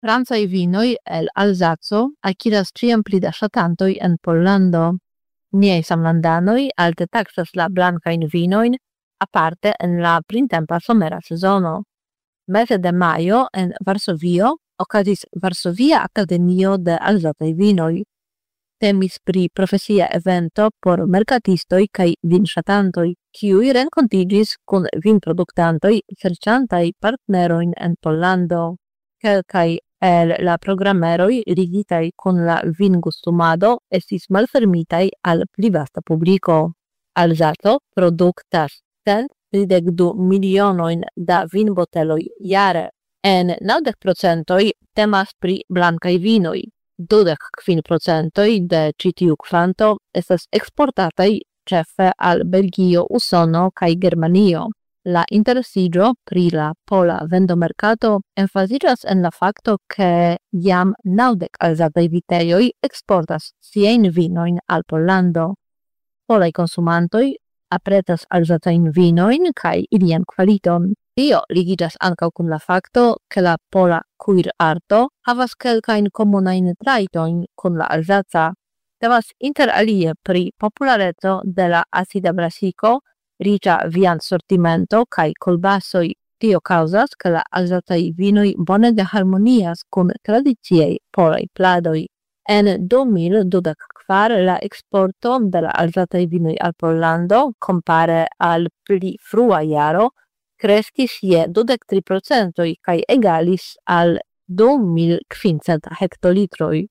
Francaj vinoj el Alzaco akiras ĉiam pli da ŝatantoj en Pollando. Niaj samlandanoj alte taksas la blankajn vinojn aparte en la printempa somera sezono. Meze de majo en Varsovio okazis Varsovia Akademio de Alzacaj vinoj. Temis pri profesia evento por merkatistoj kaj vinŝatantoj, kiuj renkontiĝis kun vinproduktantoj serĉantaj partnerojn en Pollando. Kelkaj el la programeroj ligitaj kun la vingustumado estis malfermitaj al pli vasta publiko. Alzaco produktas 132 milionojn da vinboteloj jare. En 90% temas pri blankaj vinoj. 25% de ĉi tiu kvanto estas eksportataj ĉefe al Belgio, Usono kaj Germanio. La interesiĝo pri la pola vendomerkato emfaziĝas en la fakto, ke jam 90 alzacaj vitejoj eksportas siajn vinojn al Pollando. Polaj konsumantoj apretas alzacajn vinojn kaj ilian kvaliton. Tio ligiĝas ankaŭ kun la fakto, ke la pola kuirarto havas kelkajn komunajn trajtojn kun la alzaca. Temas inter alie pri populareco de la acida brasiko, riĉa viandsortimento kaj kolbasoj. Tio kaŭzas, ke la alzacaj vinoj bonege harmonias kun tradiciaj polaj pladoj. En 2024 la eksporto de la alzacaj vinoj al Pollando kompare al pli frua jaro kreskis je 23% kaj egalis al 2500 hektolitroj.